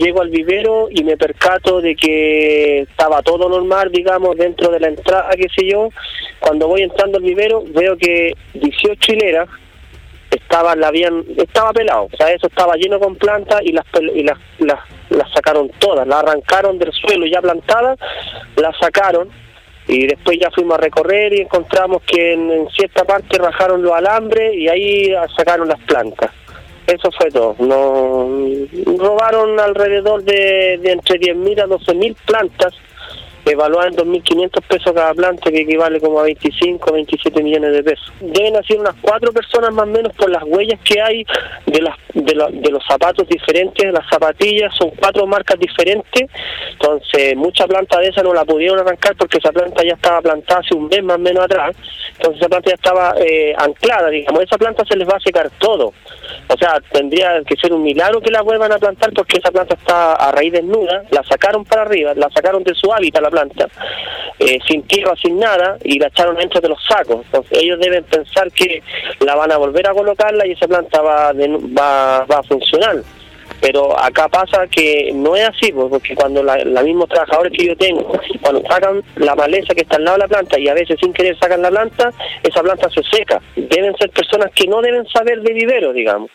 llego al vivero y me percato de que estaba todo normal, digamos, dentro de la entrada, qué sé yo. Cuando voy entrando al vivero, veo que 18 hileras estaba pelado, o sea, eso estaba lleno con plantas y las sacaron todas, las arrancaron del suelo ya plantadas, las sacaron y después ya fuimos a recorrer y encontramos que en cierta parte rajaron los alambres y ahí sacaron las plantas. Eso fue todo. Nos robaron alrededor de entre 10.000 a 12.000 plantas, evaluadas en 2.500 pesos cada planta, que equivale como a 25, 27 millones de pesos. Deben hacer unas 4 personas más o menos por las huellas que hay de los zapatos diferentes, las zapatillas, son 4 marcas diferentes, entonces mucha planta de esa no la pudieron arrancar porque esa planta ya estaba plantada hace un mes más o menos atrás, entonces esa planta ya estaba anclada, digamos, esa planta se les va a secar todo. O sea, tendría que ser un milagro que la vuelvan a plantar porque esa planta está a raíz desnuda, la sacaron para arriba, la sacaron de su hábitat la planta, sin tierra, sin nada, y la echaron dentro de los sacos. Entonces ellos deben pensar que la van a volver a colocarla y esa planta va a funcionar. Pero acá pasa que no es así, porque cuando los mismos trabajadores que yo tengo, cuando sacan la maleza que está al lado de la planta y a veces sin querer sacan la planta, esa planta se seca. Deben ser personas que no deben saber de vivero, digamos.